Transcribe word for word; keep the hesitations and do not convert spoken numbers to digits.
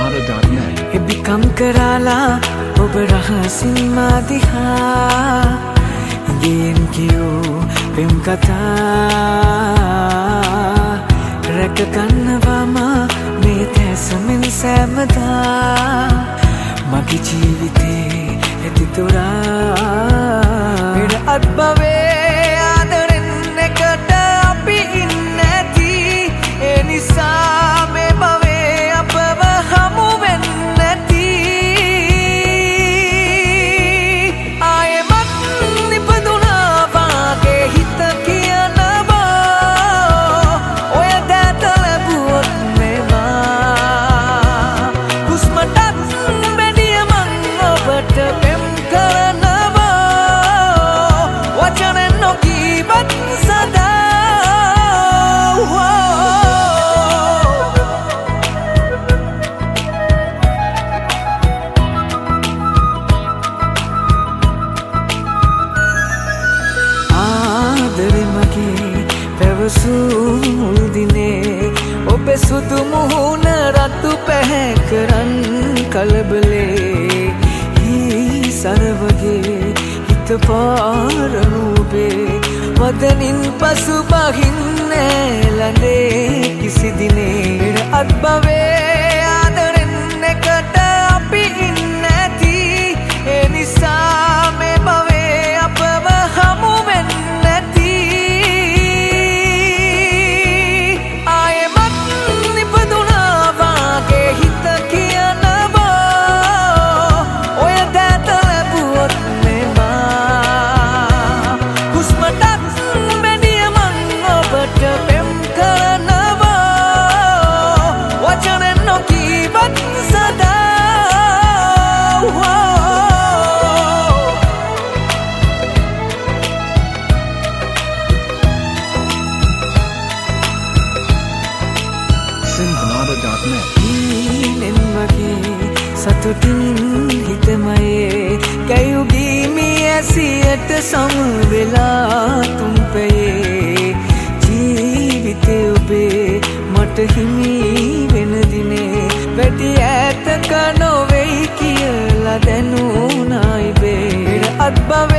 Sonata dot net. Ibikam karala ob rahasin madiha Ingin kiyo prem katha Rakakanawama me thesamin samada Mage jeevithe ethitora Mera adbave adaren ekata api inne athi e nisa me bave apava hamu wenne athi aayemat nipaduna wage hita kiyanawa oya data labuwot mewa husmatat bediya man obata pem karanawa wachanen nokibat sada ආදරෙ මගේ පැවසූ මුල් දිනේ ඔබ සුදු මුහුණ රතු පැහැ කරන් කලබලේ හී සරවගේ හිත පාරනු ඔබේ වදනින් පසු බහින්නේ ලඳේ කිසි දිනේ අත්බවේ ආදරෙන් එකට අපි ඉන්නේ නැති ඒ නිසා මේ භවයේ අපව හමු වෙන්නේ නැති ආයෙමත් නිපදුනා වාගේ හිත කියනවා ඔය දෑත ලැබුවොත් මේවා හුස්මටත් බැඳිය මං ඔබට පෙම් කරනවා වචනෙන් නොකීවත් සදා Sonata dot net. ඊනෙන් වගේ සතුටින් හිතමයේ කැයුගී මේ ඇසියට සම වෙලා තුම්පයේ ජීවිතේ ඔබේ මට හිමි වෙන දිනේ වැඩි ඈතක නොවෙයි කියලා දැනුණා ඉබේ අත්බවේ